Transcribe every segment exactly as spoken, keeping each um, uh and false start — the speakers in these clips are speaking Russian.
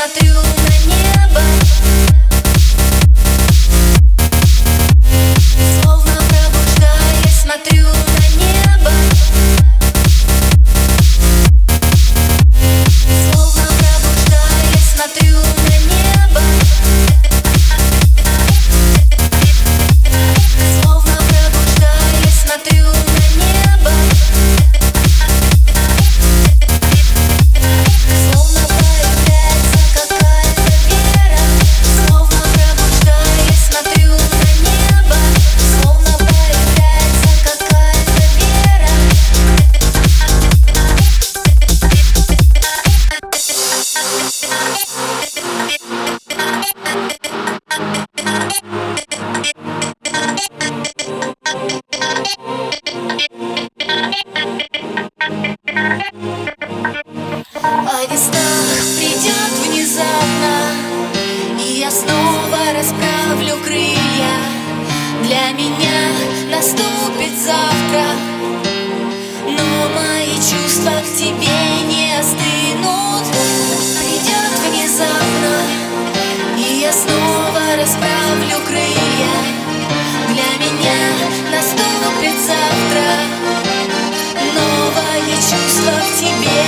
смотрю на небо, словно пробуждаясь, смотрю на небо, словно пробуждаясь, смотрю на небо, словно пробуждаясь, смотрю на небо. Словно появляется какая-то вера, словно пробуждаясь, смотрю на небо, словно появляется какая-то вера. А весна придет внезапно, и я снова расправлю крылья. Для меня наступит завтра, но мои чувства к тебе не остынут. Придет внезапно, и я снова расправлю крылья. Для меня наступит завтра, новое чувство к тебе.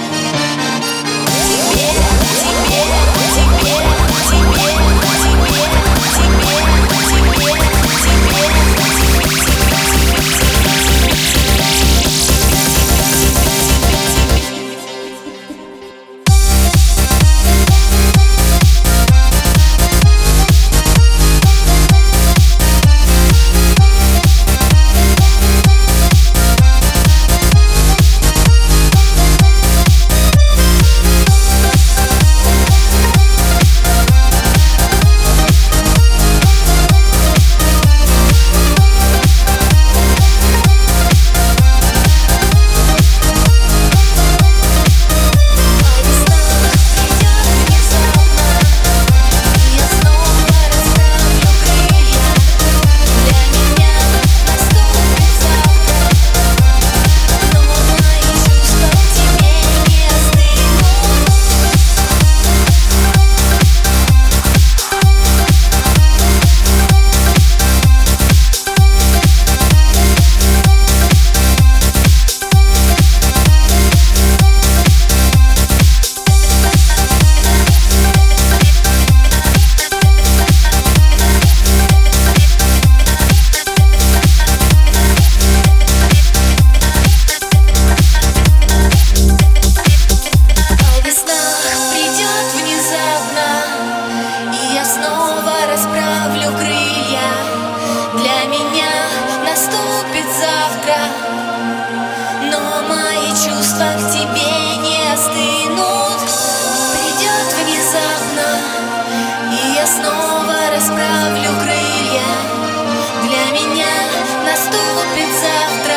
Для меня наступит завтра, но мои чувства к тебе не остынут. Придет внезапно, и я снова расправлю крылья. Для меня наступит завтра,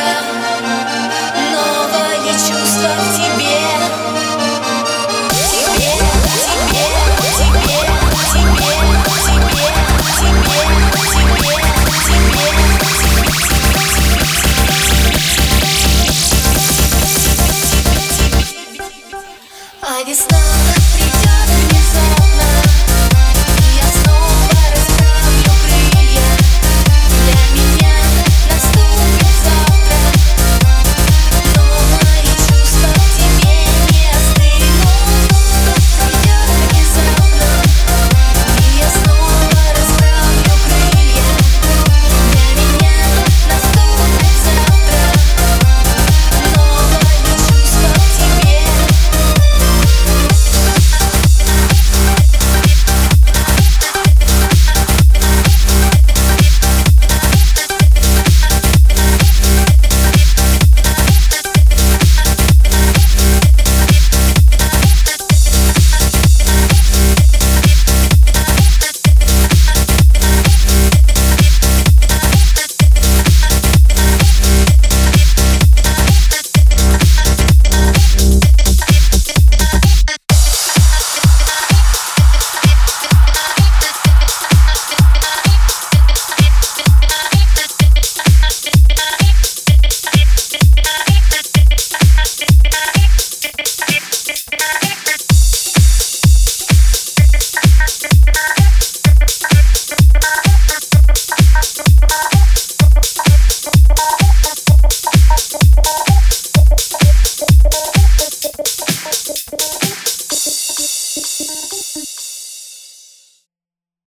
новое чувство к тебе. А весна придет.